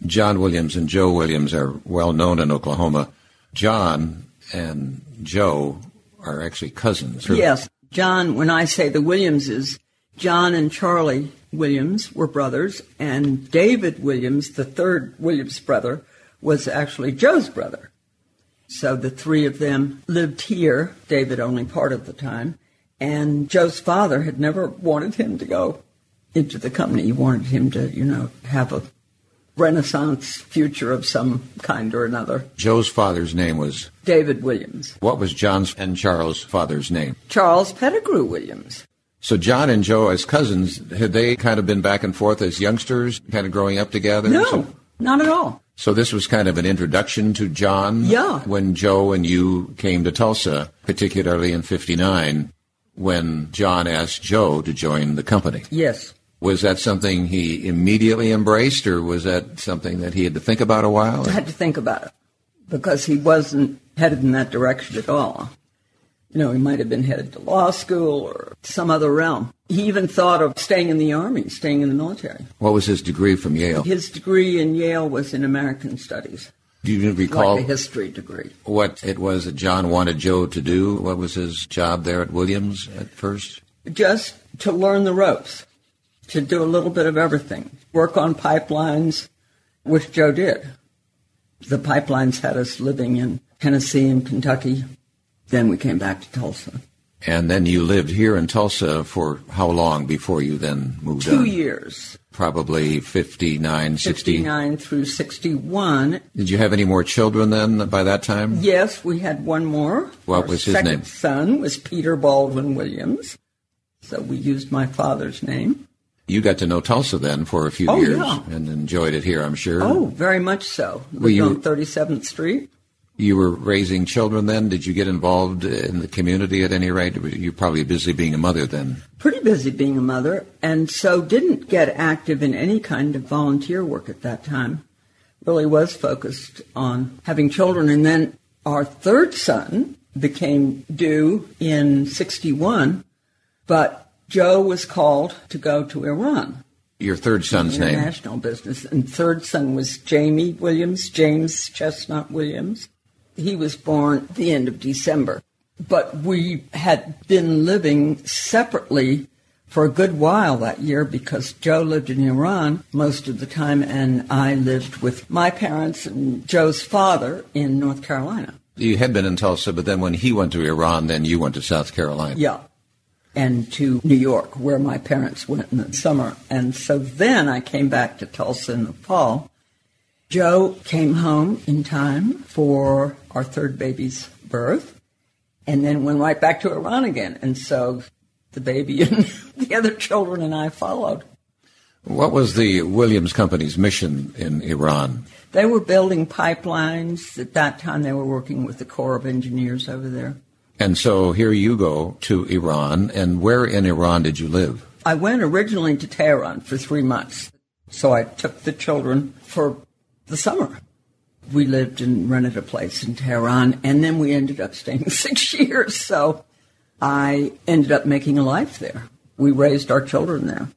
John Williams and Joe Williams are well known in Oklahoma. John and Joe are actually cousins. Yes. John, when I say the Williamses, John and Charlie Williams were brothers, and David Williams, the third Williams brother, was actually Joe's brother. So the three of them lived here, David only part of the time, and Joe's father had never wanted him to go into the company. He wanted him to, have a Renaissance future of some kind or another. Joe's father's name was? David Williams. What was John's and Charles' father's name? Charles Pettigrew Williams. So John and Joe, as cousins, had they kind of been back and forth as youngsters, kind of growing up together? No, not at all. So this was kind of an introduction to John? Yeah. When Joe and you came to Tulsa, particularly in 1959, when John asked Joe to join the company? Yes. Was that something he immediately embraced, or was that something that he had to think about a while? I had to think about it, because he wasn't headed in that direction at all. He might have been headed to law school or some other realm. He even thought of staying in the Army, staying in the military. What was his degree from Yale? His degree in Yale was in American Studies. Do you recall like a history degree? What it was that John wanted Joe to do? What was his job there at Williams at first? Just to learn the ropes, to do a little bit of everything. Work on pipelines, which Joe did. The pipelines had us living in Tennessee and Kentucky. Then we came back to Tulsa. And then you lived here in Tulsa for how long before you then moved 2 on? 2 years. Probably 59, 60? 59 through 61. Did you have any more children then by that time? Yes, we had one more. What was his name? Our second son was Peter Baldwin Williams. So we used my father's name. You got to know Tulsa then for a few years and enjoyed it here, I'm sure. Oh, very much so. We lived on 37th Street. You were raising children then? Did you get involved in the community at any rate? You were probably busy being a mother then. Pretty busy being a mother, and so didn't get active in any kind of volunteer work at that time. Really was focused on having children. And then our third son became due in 61, but Joe was called to go to Iran. Your third son's name? International business. And third son was Jamie Williams, James Chestnut Williams. He was born the end of December. But we had been living separately for a good while that year because Joe lived in Iran most of the time, and I lived with my parents and Joe's father in North Carolina. You had been in Tulsa, but then when he went to Iran, then you went to South Carolina. Yeah, and to New York, where my parents went in the summer. And so then I came back to Tulsa in the fall. Joe came home in time for our third baby's birth, and then went right back to Iran again. And so the baby and the other children and I followed. What was the Williams Company's mission in Iran? They were building pipelines. At that time, they were working with the Corps of Engineers over there. And so here you go to Iran. And where in Iran did you live? I went originally to Tehran for 3 months. So I took the children for the summer. We lived and rented a place in Tehran, and then we ended up staying 6 years. So I ended up making a life there. We raised our children there.